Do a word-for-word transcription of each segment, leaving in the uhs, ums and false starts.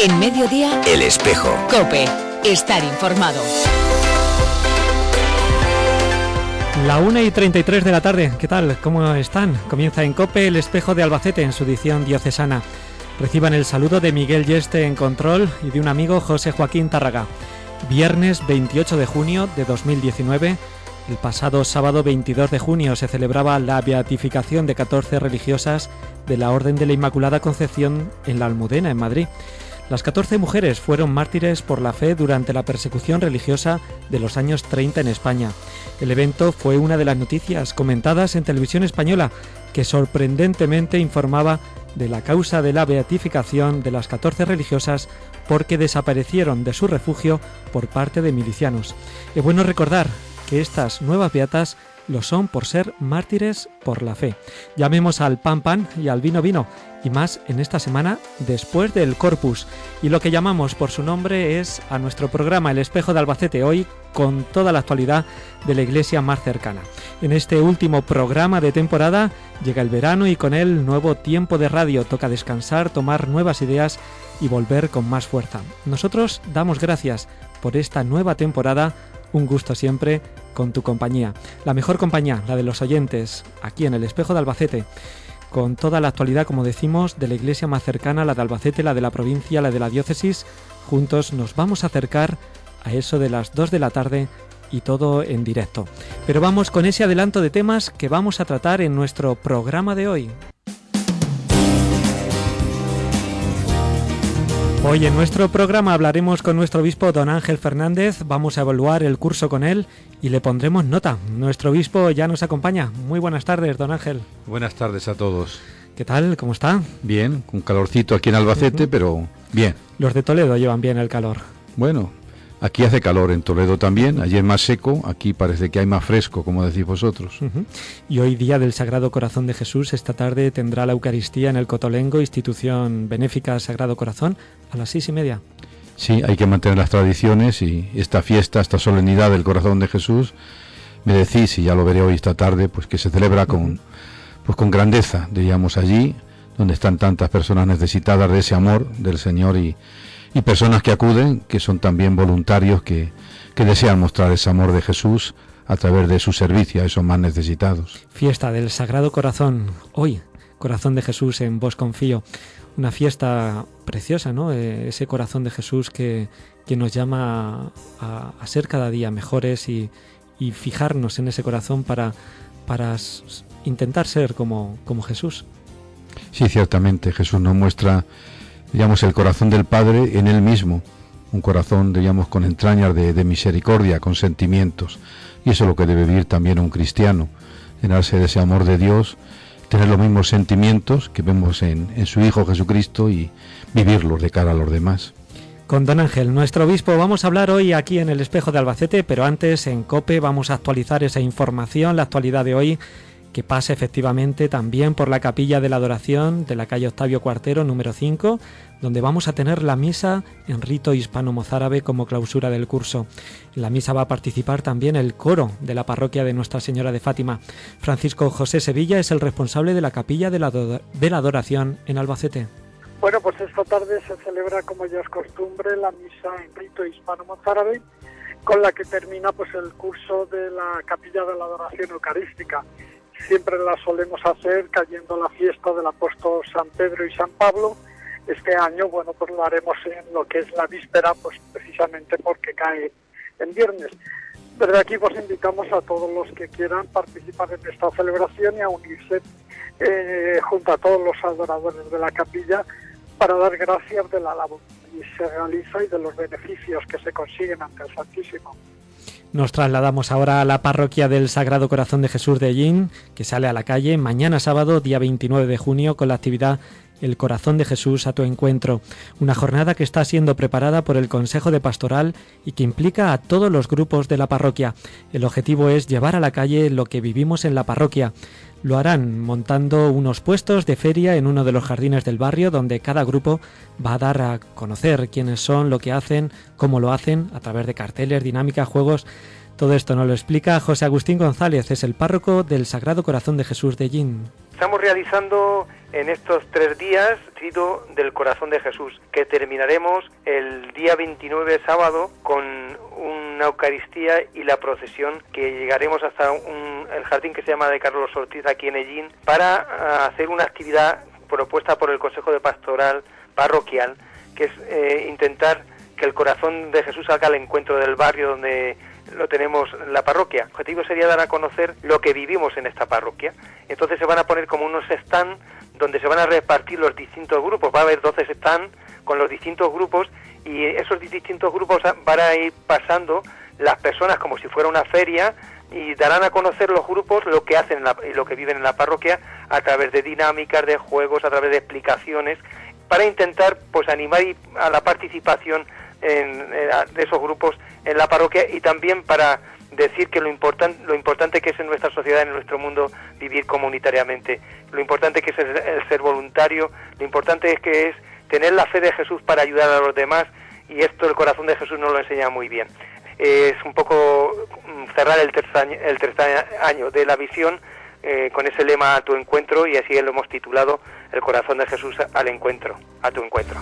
En Mediodía, El Espejo. COPE. Estar informado. La una y treinta y tres de la tarde. ¿Qué tal? ¿Cómo están? Comienza en COPE El Espejo de Albacete en su edición diocesana. Reciban el saludo de Miguel Yeste en control y de un amigo, José Joaquín Tárraga. Viernes veintiocho de junio de dos mil diecinueve. El pasado sábado veintidós de junio se celebraba la beatificación de catorce religiosas de la Orden de la Inmaculada Concepción en la Almudena, en Madrid. Las catorce mujeres fueron mártires por la fe durante la persecución religiosa de los años treinta en España. El evento fue una de las noticias comentadas en Televisión Española, que sorprendentemente informaba de la causa de la beatificación de las catorce religiosas porque desaparecieron de su refugio por parte de milicianos. Es bueno recordar que estas nuevas beatas lo son por ser mártires por la fe. Llamemos al pan pan y al vino vino, y más en esta semana después del Corpus. Y lo que llamamos por su nombre es a nuestro programa El Espejo de Albacete, hoy con toda la actualidad de la iglesia más cercana. En este último programa de temporada llega el verano y con él nuevo tiempo de radio. Toca descansar, tomar nuevas ideas y volver con más fuerza. Nosotros damos gracias por esta nueva temporada. Un gusto siempre con tu compañía. La mejor compañía, la de los oyentes, aquí en El Espejo de Albacete, con toda la actualidad, como decimos, de la iglesia más cercana, la de Albacete, la de la provincia, la de la diócesis. Juntos nos vamos a acercar a eso de las dos de la tarde y todo en directo. Pero vamos con ese adelanto de temas que vamos a tratar en nuestro programa de hoy. Hoy en nuestro programa hablaremos con nuestro obispo don Ángel Fernández, vamos a evaluar el curso con él y le pondremos nota. Nuestro obispo ya nos acompaña. Muy buenas tardes, don Ángel. Buenas tardes a todos. ¿Qué tal? ¿Cómo está? Bien, con calorcito aquí en Albacete, uh-huh. pero bien. Los de Toledo llevan bien el calor. Bueno, aquí hace calor, en Toledo también, ayer más seco, aquí parece que hay más fresco, como decís vosotros. Uh-huh. Y hoy día del Sagrado Corazón de Jesús, esta tarde tendrá la Eucaristía en el Cotolengo, institución benéfica Sagrado Corazón, a las seis y media. Sí, hay que mantener las tradiciones y esta fiesta, esta solemnidad del Corazón de Jesús, me decís, y ya lo veré hoy esta tarde, pues que se celebra con, uh-huh. pues con grandeza, diríamos allí, donde están tantas personas necesitadas de ese amor del Señor y y personas que acuden, que son también voluntarios que, que desean mostrar ese amor de Jesús a través de su servicio a esos más necesitados. Fiesta del Sagrado Corazón, hoy, Corazón de Jesús en vos confío. Una fiesta preciosa, ¿no? Eh, ese Corazón de Jesús que, que nos llama a, a ser cada día mejores y, y fijarnos en ese corazón para, para intentar ser como, como Jesús. Sí, ciertamente, Jesús nos muestra, digamos, el corazón del Padre en Él mismo, un corazón, digamos, con entrañas de, de misericordia, con sentimientos, y eso es lo que debe vivir también un cristiano, llenarse de ese amor de Dios, tener los mismos sentimientos que vemos en, en su Hijo Jesucristo y vivirlos de cara a los demás. Con don Ángel, nuestro obispo, vamos a hablar hoy aquí en El Espejo de Albacete, pero antes en COPE vamos a actualizar esa información, la actualidad de hoy, que pasa efectivamente también por la Capilla de la Adoración de la calle Octavio Cuartero, número cinco, donde vamos a tener la misa en rito hispano-mozárabe como clausura del curso. En la misa va a participar también el coro de la parroquia de Nuestra Señora de Fátima. Francisco José Sevilla es el responsable de la Capilla de la, de la Adoración en Albacete. Bueno, pues esta tarde se celebra, como ya es costumbre, la misa en rito hispano-mozárabe, con la que termina pues el curso de la Capilla de la Adoración Eucarística. Siempre la solemos hacer cayendo la fiesta del apóstol San Pedro y San Pablo. Este año, bueno, pues lo haremos en lo que es la víspera, pues precisamente porque cae en viernes. Desde aquí pues invitamos a todos los que quieran participar en esta celebración y a unirse eh, junto a todos los adoradores de la capilla para dar gracias de la labor que se realiza y de los beneficios que se consiguen ante el Santísimo. Nos trasladamos ahora a la parroquia del Sagrado Corazón de Jesús de Ellín, que sale a la calle mañana sábado, día veintinueve de junio, con la actividad El Corazón de Jesús a tu encuentro. Una jornada que está siendo preparada por el Consejo de Pastoral y que implica a todos los grupos de la parroquia. El objetivo es llevar a la calle lo que vivimos en la parroquia. Lo harán montando unos puestos de feria en uno de los jardines del barrio, donde cada grupo va a dar a conocer quiénes son, lo que hacen, cómo lo hacen, a través de carteles, dinámicas, juegos. Todo esto nos lo explica José Agustín González, es el párroco del Sagrado Corazón de Jesús de Ellín. Estamos realizando en estos tres días sido del corazón de Jesús, que terminaremos el día veintinueve, sábado, con una Eucaristía y la procesión, que llegaremos hasta un, el jardín que se llama de Carlos Ortiz, aquí en Ellín, para hacer una actividad propuesta por el Consejo de Pastoral Parroquial, que es eh, intentar que el corazón de Jesús salga al encuentro del barrio donde lo tenemos en la parroquia. El objetivo sería dar a conocer lo que vivimos en esta parroquia. Entonces se van a poner como unos stands donde se van a repartir los distintos grupos. Va a haber doce stands con los distintos grupos, y esos distintos grupos van a ir pasando las personas como si fuera una feria, y darán a conocer los grupos lo que hacen en la, y lo que viven en la parroquia a través de dinámicas, de juegos, a través de explicaciones, para intentar pues animar a la participación en, en, de esos grupos en la parroquia, y también para decir que lo importante lo importante que es en nuestra sociedad, en nuestro mundo, vivir comunitariamente, lo importante que es el, el ser voluntario, lo importante es que es tener la fe de Jesús para ayudar a los demás, y esto el corazón de Jesús nos lo enseña muy bien. Es un poco cerrar el tercer año, el tercer año de la visión eh, con ese lema a tu encuentro, y así lo hemos titulado El corazón de Jesús al encuentro, a tu encuentro.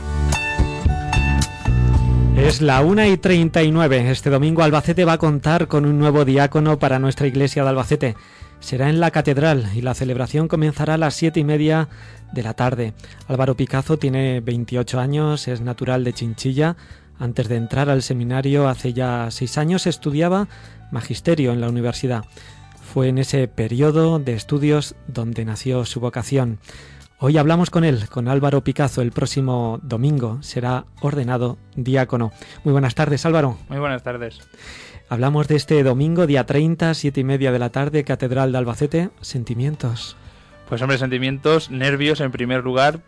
Es la una y treinta y nueve. Este domingo Albacete va a contar con un nuevo diácono para nuestra iglesia de Albacete. Será en la catedral y la celebración comenzará a las siete y media de la tarde. Álvaro Picazo tiene veintiocho años, es natural de Chinchilla. Antes de entrar al seminario hace ya seis años estudiaba magisterio en la universidad. Fue en ese periodo de estudios donde nació su vocación. Hoy hablamos con él, con Álvaro Picazo. El próximo domingo será ordenado diácono. Muy buenas tardes, Álvaro. Muy buenas tardes. Hablamos de este domingo, día treinta, siete y media de la tarde, Catedral de Albacete. ¿Sentimientos? Pues hombre, sentimientos, nervios en primer lugar,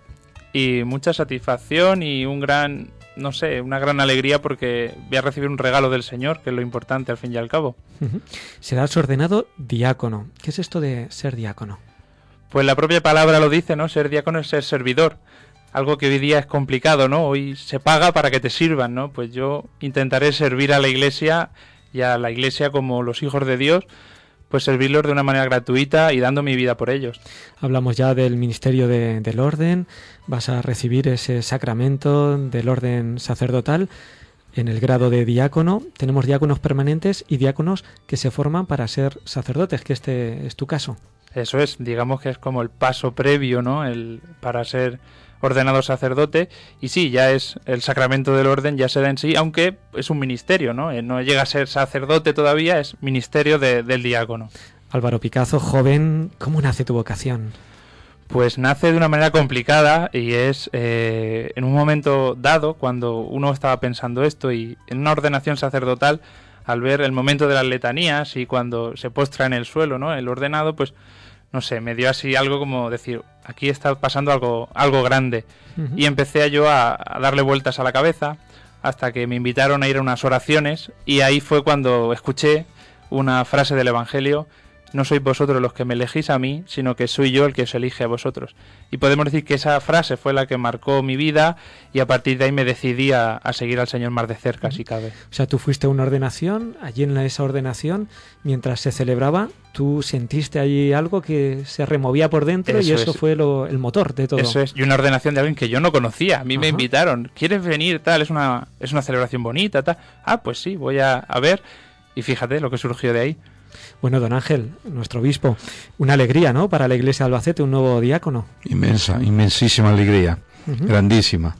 y mucha satisfacción y un gran, no sé, una gran alegría, porque voy a recibir un regalo del Señor, que es lo importante al fin y al cabo. Uh-huh. Serás ordenado diácono. ¿Qué es esto de ser diácono? Pues la propia palabra lo dice, ¿no? Ser diácono es ser servidor. Algo que hoy día es complicado, ¿no? Hoy se paga para que te sirvan, ¿no? Pues yo intentaré servir a la Iglesia, y a la Iglesia como los hijos de Dios, pues servirlos de una manera gratuita y dando mi vida por ellos. Hablamos ya del ministerio de, del orden. Vas a recibir ese sacramento del orden sacerdotal en el grado de diácono. Tenemos diáconos permanentes y diáconos que se forman para ser sacerdotes, que este es tu caso. Eso es, digamos que es como el paso previo, ¿no? El, para ser ordenado sacerdote, y sí, ya es el sacramento del orden, ya se da en sí, aunque es un ministerio, ¿no? No llega a ser sacerdote todavía, es ministerio de, del diácono. Álvaro Picazo, joven, ¿cómo nace tu vocación? Pues nace de una manera complicada, y es eh, en un momento dado, cuando uno estaba pensando esto, y en una ordenación sacerdotal, al ver el momento de las letanías y cuando se postra en el suelo, ¿no? El ordenado, pues no sé, me dio así algo como decir, aquí está pasando algo algo grande. Uh-huh. Y empecé yo a, a darle vueltas a la cabeza hasta que me invitaron a ir a unas oraciones, y ahí fue cuando escuché una frase del Evangelio: no sois vosotros los que me elegís a mí, sino que soy yo el que os elige a vosotros. Y podemos decir que esa frase fue la que marcó mi vida, y a partir de ahí me decidí a, a seguir al Señor más de cerca, uh-huh. si cabe. O sea, tú fuiste a una ordenación, allí en esa ordenación, mientras se celebraba, tú sentiste allí algo que se removía por dentro, eso y eso es. Fue lo, el motor de todo. Eso es, y una ordenación de alguien que yo no conocía. A mí uh-huh. me invitaron, ¿quieres venir? Tal, es una, es una celebración bonita, tal. Ah, pues sí, voy a, a ver, y fíjate lo que surgió de ahí. Bueno, don Ángel, nuestro obispo, una alegría, ¿no?, para la iglesia de Albacete, un nuevo diácono. Inmensa, inmensísima alegría, uh-huh. grandísima.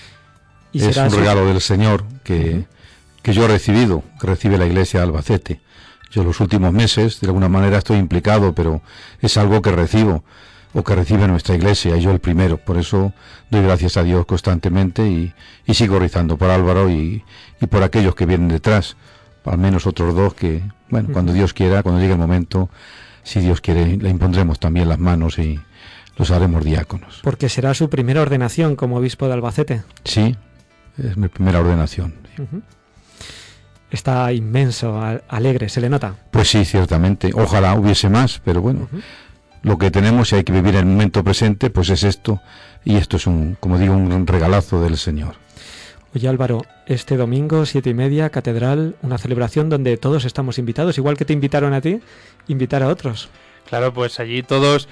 ¿Y es un regalo del Señor que, uh-huh. que yo he recibido, que recibe la iglesia de Albacete. Yo los últimos meses, de alguna manera, estoy implicado, pero es algo que recibo, o que recibe nuestra iglesia, y yo el primero. Por eso doy gracias a Dios constantemente, y, y sigo rezando por Álvaro y, y por aquellos que vienen detrás. Al menos otros dos que, bueno, uh-huh. cuando Dios quiera, cuando llegue el momento, si Dios quiere, le impondremos también las manos y los haremos diáconos. Porque será su primera ordenación como obispo de Albacete. Sí, es mi primera ordenación. Uh-huh. Está inmenso, alegre, ¿se le nota? Pues sí, ciertamente. Ojalá hubiese más, pero bueno, uh-huh. lo que tenemos y hay que vivir en el momento presente, pues es esto, y esto es un, como digo, un regalazo del Señor. Oye, Álvaro, este domingo, siete y media, catedral, una celebración donde todos estamos invitados, igual que te invitaron a ti, invitar a otros. Claro, pues allí todos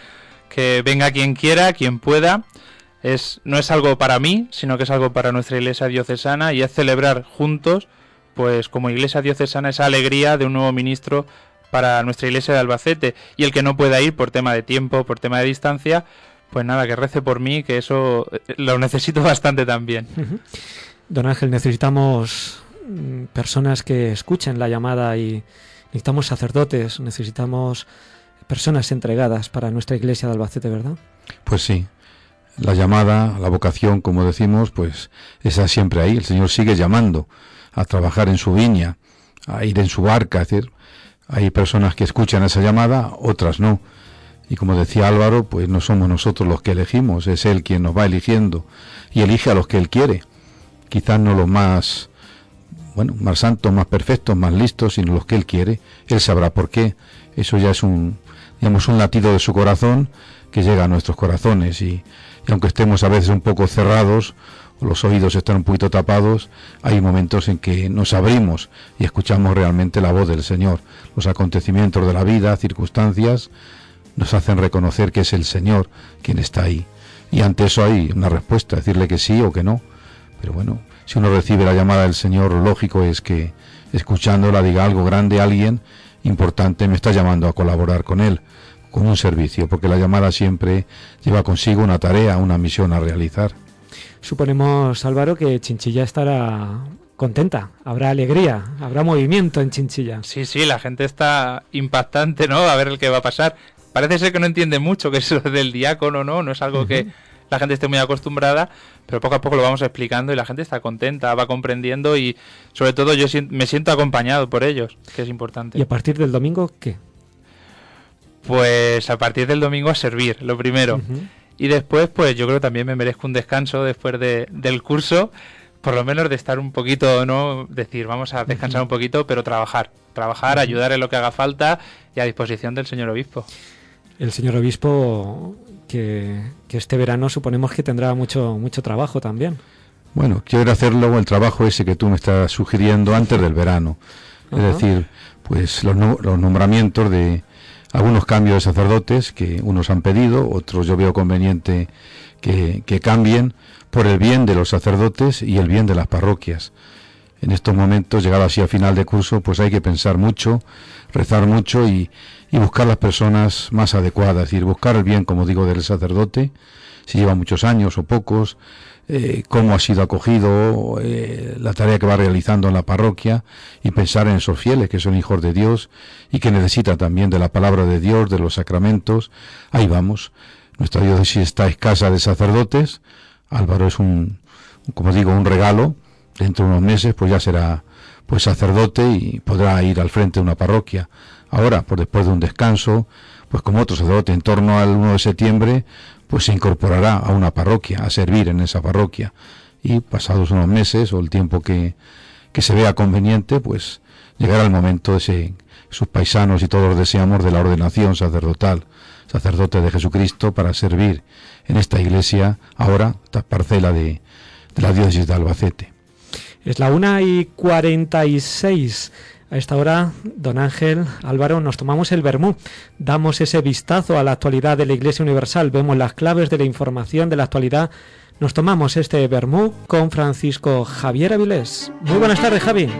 que venga quien quiera, quien pueda. Es, no es algo para mí, sino que es algo para nuestra iglesia diocesana, y es celebrar juntos, pues como iglesia diocesana, esa alegría de un nuevo ministro para nuestra iglesia de Albacete. Y el que no pueda ir por tema de tiempo, por tema de distancia, pues nada, que rece por mí, que eso lo necesito bastante también. Uh-huh. Don Ángel, necesitamos personas que escuchen la llamada, y necesitamos sacerdotes, necesitamos personas entregadas para nuestra iglesia de Albacete, ¿verdad? Pues sí. La llamada, la vocación, como decimos, pues está siempre ahí. El Señor sigue llamando a trabajar en su viña, a ir en su barca. Es decir, hay personas que escuchan esa llamada, otras no. Y como decía Álvaro, pues no somos nosotros los que elegimos, es Él quien nos va eligiendo y elige a los que Él quiere. Quizás no los más, bueno, más santos, más perfectos, más listos, sino los que Él quiere. Él sabrá por qué. Eso ya es un, digamos, un latido de su corazón que llega a nuestros corazones, y Y aunque estemos a veces un poco cerrados, o los oídos están un poquito tapados, hay momentos en que nos abrimos y escuchamos realmente la voz del Señor. Los acontecimientos de la vida, circunstancias, nos hacen reconocer que es el Señor quien está ahí. Y ante eso hay una respuesta, decirle que sí o que no. Pero bueno, si uno recibe la llamada del Señor, lo lógico es que, escuchándola, diga algo grande, alguien importante me está llamando a colaborar con Él, con un servicio, porque la llamada siempre lleva consigo una tarea, una misión a realizar. Suponemos, Álvaro, que Chinchilla estará contenta, habrá alegría, habrá movimiento en Chinchilla. Sí, sí, la gente está impactante, ¿no? A ver el que va a pasar. Parece ser que no entiende mucho que eso del diácono, ¿no? No es algo uh-huh. que la gente esté muy acostumbrada, pero poco a poco lo vamos explicando y la gente está contenta, va comprendiendo, y sobre todo yo me siento acompañado por ellos, que es importante. ¿Y a partir del domingo qué? Pues a partir del domingo a servir, lo primero. Uh-huh. Y después, pues yo creo que también me merezco un descanso después de, del curso, por lo menos de estar un poquito, ¿no? Decir, vamos a descansar uh-huh. un poquito, pero trabajar. Trabajar, uh-huh. ayudar en lo que haga falta, y a disposición del señor obispo. El señor obispo, que, que este verano suponemos que tendrá mucho, mucho trabajo también. Bueno, quiero hacerlo, el trabajo ese que tú me estás sugiriendo, antes del verano. Uh-huh. Es decir, pues los, no, los nombramientos de algunos cambios de sacerdotes que unos han pedido, otros yo veo conveniente que, que cambien por el bien de los sacerdotes y el bien de las parroquias. En estos momentos, llegado así a final de curso, pues hay que pensar mucho, rezar mucho y, y buscar las personas más adecuadas, es decir, buscar el bien, como digo, del sacerdote, si lleva muchos años o pocos, eh, cómo ha sido acogido, eh, la tarea que va realizando en la parroquia, y pensar en esos fieles que son hijos de Dios y que necesitan también de la palabra de Dios, de los sacramentos. Ahí vamos. Nuestra diócesis está escasa de sacerdotes. Álvaro es un, como digo, un regalo. Dentro de unos meses pues ya será pues sacerdote y podrá ir al frente de una parroquia. Ahora, pues después de un descanso, pues como otro sacerdote, en torno al uno de septiembre, pues se incorporará a una parroquia, a servir en esa parroquia, y pasados unos meses o el tiempo que, que se vea conveniente, pues llegará el momento ese, sus paisanos y todos deseamos, de la ordenación sacerdotal, sacerdote de Jesucristo, para servir en esta iglesia, ahora, esta parcela de, de la diócesis de Albacete. Es la una y cuarenta y seis. A esta hora, don Ángel, Álvaro, nos tomamos el vermú, damos ese vistazo a la actualidad de la Iglesia Universal, vemos las claves de la información de la actualidad, nos tomamos este vermú con Francisco Javier Avilés. Muy buenas tardes, Javi.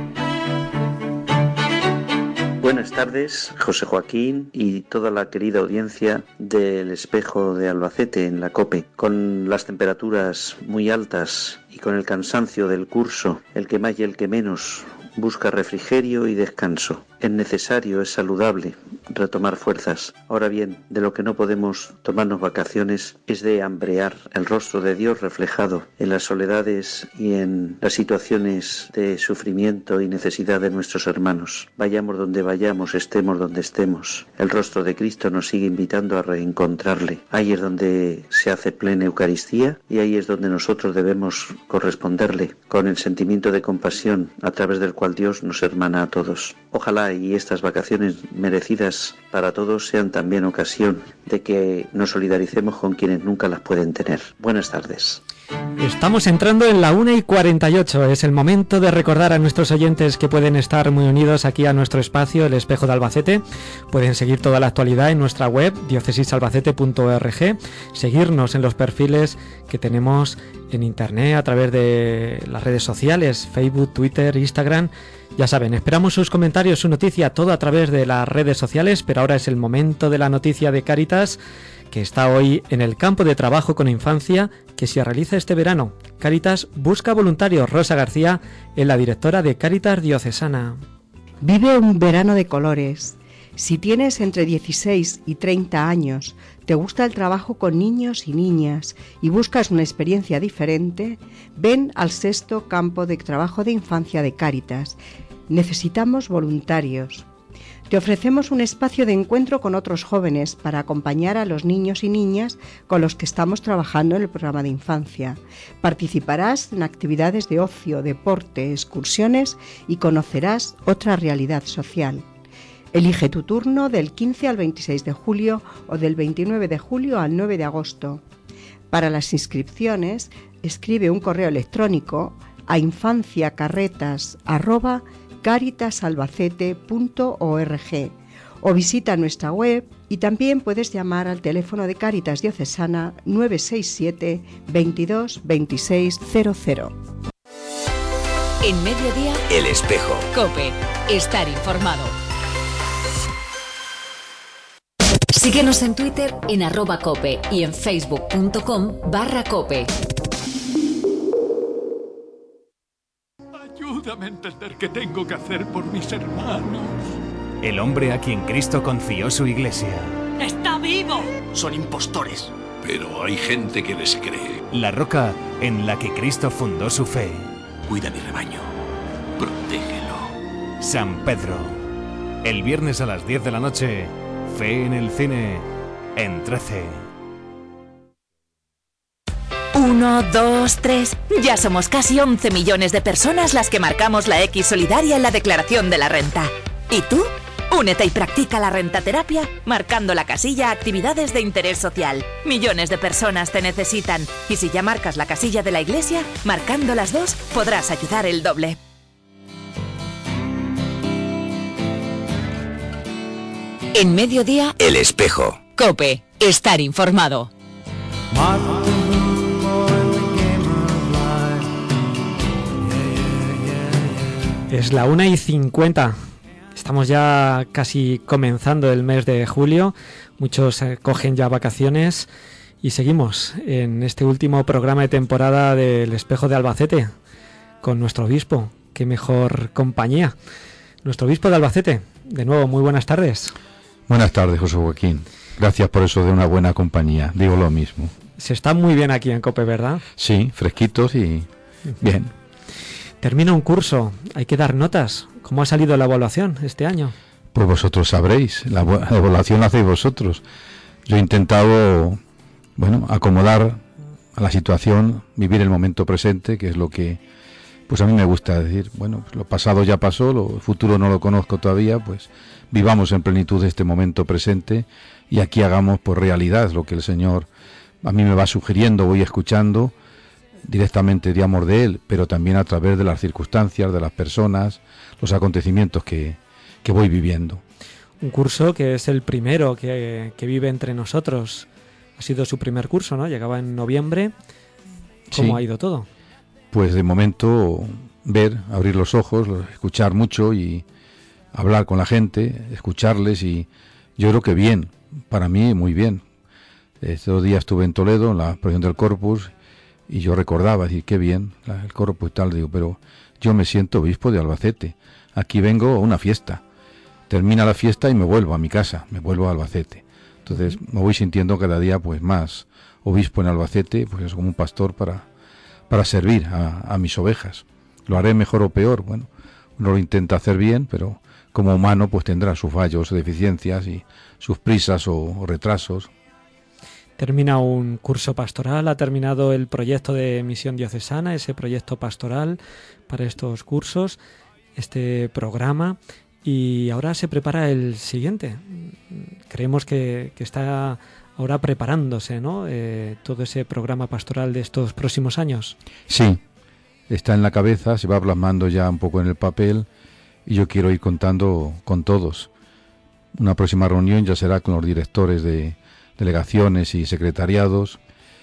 Buenas tardes, José Joaquín y toda la querida audiencia del Espejo de Albacete en la COPE. Con las temperaturas muy altas y con el cansancio del curso, el que más y el que menos busca refrigerio y descanso. Es necesario, es saludable retomar fuerzas. Ahora bien, de lo que no podemos tomarnos vacaciones es de hambrear el rostro de Dios reflejado en las soledades y en las situaciones de sufrimiento y necesidad de nuestros hermanos. Vayamos donde vayamos, estemos donde estemos. El rostro de Cristo nos sigue invitando a reencontrarle. Ahí es donde se hace plena Eucaristía y ahí es donde nosotros debemos corresponderle con el sentimiento de compasión a través del cual Dios nos hermana a todos. Ojalá y estas vacaciones merecidas para todos sean también ocasión de que nos solidaricemos con quienes nunca las pueden tener. Buenas tardes. Estamos entrando en la una y cuarenta y ocho. Es el momento de recordar a nuestros oyentes que pueden estar muy unidos aquí a nuestro espacio, El Espejo de Albacete. Pueden seguir toda la actualidad en nuestra web, diócesis albacete punto org, seguirnos en los perfiles que tenemos en internet a través de las redes sociales, Facebook, Twitter, Instagram. Ya saben, esperamos sus comentarios, su noticia, todo a través de las redes sociales, pero ahora es el momento de la noticia de Cáritas, que está hoy en el campo de trabajo con infancia que se realiza este verano. Cáritas busca voluntarios. Rosa García es la directora de Cáritas Diocesana. Vive un verano de colores. Si tienes entre dieciséis y treinta años, te gusta el trabajo con niños y niñas y buscas una experiencia diferente, ven al sexto campo de trabajo de infancia de Cáritas. Necesitamos voluntarios. Te ofrecemos un espacio de encuentro con otros jóvenes para acompañar a los niños y niñas con los que estamos trabajando en el programa de infancia. Participarás en actividades de ocio, deporte, excursiones y conocerás otra realidad social. Elige tu turno del quince al veintiséis de julio o del veintinueve de julio al nueve de agosto. Para las inscripciones, escribe un correo electrónico a infanciacarretas arroba caritasalbacete punto org o visita nuestra web, y también puedes llamar al teléfono de Cáritas Diocesana nueve seis siete, veintidós, veintiséis cero cero. En Mediodía, El Espejo. COPE. Estar informado. Síguenos en Twitter en arroba cope y en facebook.com barra cope. Ayúdame a entender qué tengo que hacer por mis hermanos. El hombre a quien Cristo confió su iglesia. ¡Está vivo! Son impostores. Pero hay gente que les cree. La roca en la que Cristo fundó su fe. Cuida mi rebaño. Protégelo. San Pedro. El viernes a las diez de la noche, Fe en el cine, en trece. Uno, dos, tres. Ya somos casi once millones de personas las que marcamos la X solidaria en la declaración de la renta. ¿Y tú? Únete y practica la rentaterapia marcando la casilla Actividades de Interés Social. Millones de personas te necesitan. Y si ya marcas la casilla de la Iglesia, marcando las dos, podrás ayudar el doble. En Mediodía, El Espejo. COPE. Estar informado. Es la una y cincuenta. Estamos ya casi comenzando el mes de julio. Muchos eh, cogen ya vacaciones y seguimos en este último programa de temporada del Espejo de Albacete con nuestro obispo. Qué mejor compañía. Nuestro obispo de Albacete. De nuevo, muy buenas tardes. Buenas tardes, José Joaquín. Gracias por eso de una buena compañía. Digo lo mismo. Se está muy bien aquí en COPE, ¿verdad? Sí, fresquitos y bien. Termina un curso, hay que dar notas. ¿Cómo ha salido la evaluación este año? Pues vosotros sabréis, la, la evaluación la hacéis vosotros. Yo he intentado, bueno, acomodar a la situación, vivir el momento presente, que es lo que, pues a mí me gusta decir. Bueno, pues lo pasado ya pasó, lo futuro no lo conozco todavía, pues vivamos en plenitud este momento presente y aquí hagamos por realidad lo que el Señor a mí me va sugiriendo, voy escuchando directamente, digamos, de Él, pero también a través de las circunstancias, de las personas, los acontecimientos que, que voy viviendo. Un curso que es el primero que, que vive entre nosotros. Ha sido su primer curso, ¿no? Llegaba en noviembre. ¿Cómo Sí. ha ido todo? Pues de momento ver, abrir los ojos, escuchar mucho y hablar con la gente, escucharles, y yo creo que bien, para mí muy bien. Estos días estuve en Toledo, en la procesión del Corpus, y yo recordaba, decir, qué bien, la, el Corpus y tal, digo, pero yo me siento obispo de Albacete, aquí vengo a una fiesta, termina la fiesta y me vuelvo a mi casa, me vuelvo a Albacete. Entonces me voy sintiendo cada día pues más obispo en Albacete, pues es como un pastor para, para servir a, a mis ovejas. Lo haré mejor o peor, bueno, uno lo intenta hacer bien, pero como humano pues tendrá sus fallos, deficiencias y sus prisas o, o retrasos. Termina un curso pastoral, ha terminado el proyecto de misión diocesana, ese proyecto pastoral para estos cursos, este programa, y ahora se prepara el siguiente. Creemos que, que está ahora preparándose, ¿no? Eh, todo ese programa pastoral de estos próximos años. Sí, está en la cabeza, se va plasmando ya un poco en el papel y yo quiero ir contando con todos. Una próxima reunión ya será con los directores de delegaciones y secretariados.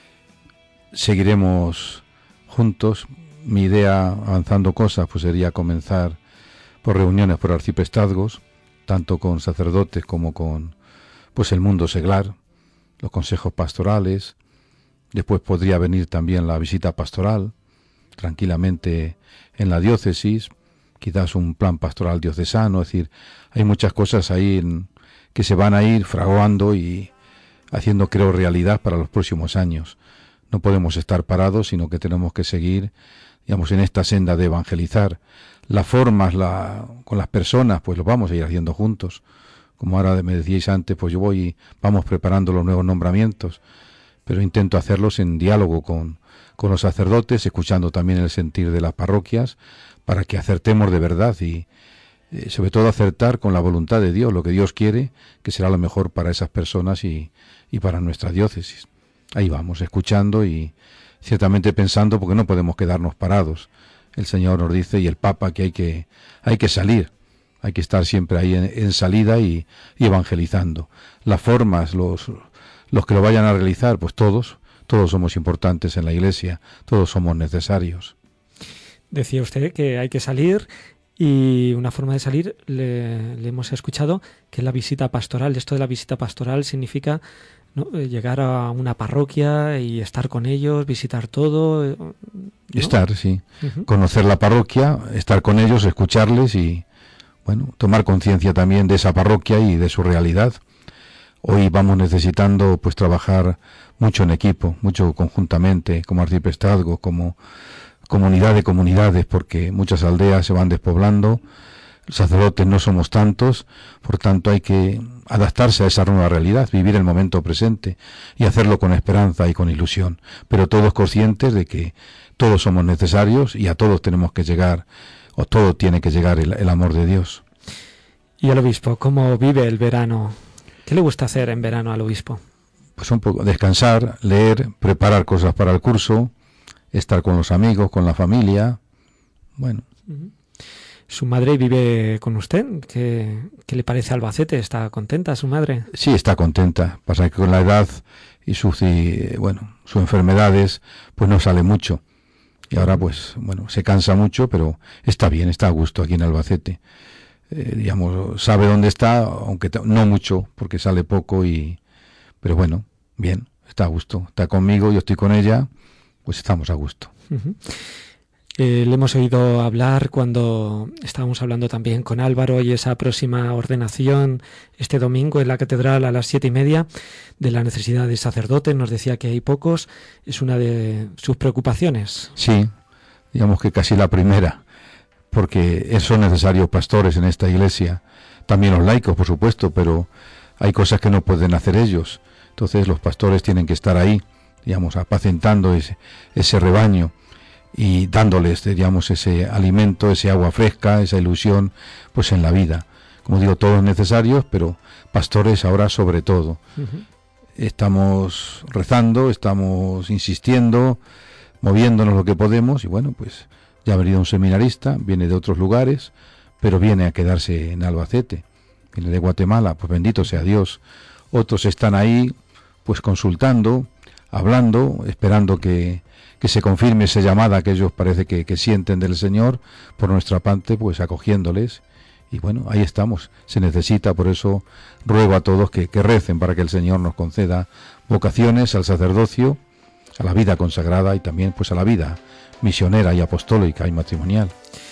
Seguiremos juntos. Mi idea, avanzando cosas, pues sería comenzar por reuniones por arciprestazgos, tanto con sacerdotes como con pues el mundo seglar, los consejos pastorales. Después podría venir también la visita pastoral, tranquilamente en la diócesis, quizás un plan pastoral diocesano. Es decir, hay muchas cosas ahí en, que se van a ir fraguando y haciendo, creo, realidad para los próximos años. No podemos estar parados, sino que tenemos que seguir, digamos, en esta senda de evangelizar. Las formas, la, con las personas, pues lo vamos a ir haciendo juntos. Como ahora me decíais antes, pues yo voy y vamos preparando los nuevos nombramientos, pero intento hacerlos en diálogo con, con los sacerdotes, escuchando también el sentir de las parroquias, para que acertemos de verdad y eh, sobre todo acertar con la voluntad de Dios, lo que Dios quiere, que será lo mejor para esas personas y, y para nuestra diócesis. Ahí vamos, escuchando y ciertamente pensando, porque no podemos quedarnos parados. El Señor nos dice, y el Papa, que hay que, hay que salir, hay que estar siempre ahí en, en salida y, y evangelizando. Las formas, los, los que lo vayan a realizar, pues todos, todos somos importantes en la Iglesia, todos somos necesarios. Decía usted que hay que salir, y una forma de salir, le, le hemos escuchado, que es la visita pastoral. Esto de la visita pastoral significa, ¿no?, llegar a una parroquia y estar con ellos, visitar todo, ¿no? Estar, sí. Uh-huh. Conocer la parroquia, estar con ellos, escucharles y, bueno, tomar conciencia también de esa parroquia y de su realidad. Hoy vamos necesitando, pues, trabajar mucho en equipo, mucho conjuntamente, como arciprestazgo, como comunidad de comunidades, porque muchas aldeas se van despoblando, los sacerdotes no somos tantos, por tanto hay que adaptarse a esa nueva realidad, vivir el momento presente y hacerlo con esperanza y con ilusión, pero todos conscientes de que todos somos necesarios y a todos tenemos que llegar, o todo tiene que llegar el, el amor de Dios. ¿Y el obispo cómo vive el verano? ¿Qué le gusta hacer en verano al obispo? Pues un poco descansar, leer, preparar cosas para el curso, estar con los amigos, con la familia, bueno. ¿Su madre vive con usted? ¿Qué, qué le parece Albacete? ¿Está contenta su madre? Sí, está contenta. Pasa que con la edad y sus, y, bueno, sus enfermedades, pues no sale mucho. Y ahora, pues, bueno, se cansa mucho, pero está bien, está a gusto aquí en Albacete. Eh, digamos, sabe dónde está, aunque no mucho, porque sale poco, y pero bueno, bien, está a gusto. Está conmigo, yo estoy con ella, pues estamos a gusto. Uh-huh. Eh, le hemos oído hablar cuando estábamos hablando también con Álvaro y esa próxima ordenación este domingo en la catedral a las siete y media, de la necesidad de sacerdotes. Nos decía que hay pocos, es una de sus preocupaciones. Sí, digamos que casi la primera, porque son necesarios pastores en esta iglesia, también los laicos, por supuesto, pero hay cosas que no pueden hacer ellos. Entonces los pastores tienen que estar ahí, digamos, apacentando ese, ese rebaño y dándoles, digamos, ese alimento, ese agua fresca, esa ilusión, pues en la vida. Como digo, todos necesarios, pero pastores ahora sobre todo. Uh-huh. Estamos rezando, estamos insistiendo, moviéndonos lo que podemos, y bueno, pues ya ha venido un seminarista, viene de otros lugares, pero viene a quedarse en Albacete, viene de Guatemala, pues bendito sea Dios. Otros están ahí, pues consultando, hablando, esperando que, que se confirme esa llamada que ellos parece que, que sienten del Señor, por nuestra parte, pues acogiéndoles. Y bueno, ahí estamos, se necesita, por eso ruego a todos que, que recen para que el Señor nos conceda vocaciones al sacerdocio, a la vida consagrada y también pues a la vida misionera y apostólica y matrimonial.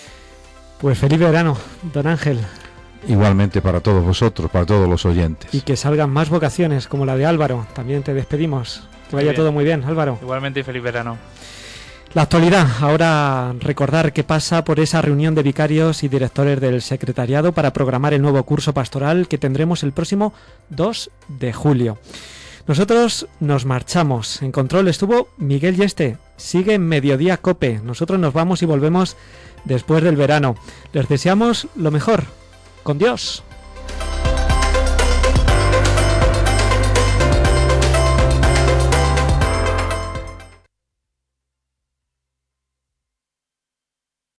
Pues feliz verano, don Ángel. Igualmente para todos vosotros, para todos los oyentes. Y que salgan más vocaciones como la de Álvaro. También te despedimos. Que vaya todo muy bien, Álvaro. Igualmente y feliz verano. La actualidad. Ahora recordar qué pasa por esa reunión de vicarios y directores del secretariado para programar el nuevo curso pastoral que tendremos el próximo dos de julio. Nosotros nos marchamos. En control estuvo Miguel Yeste. Sigue en Mediodía Cope. Nosotros nos vamos y volvemos después del verano. Les deseamos lo mejor. Con Dios.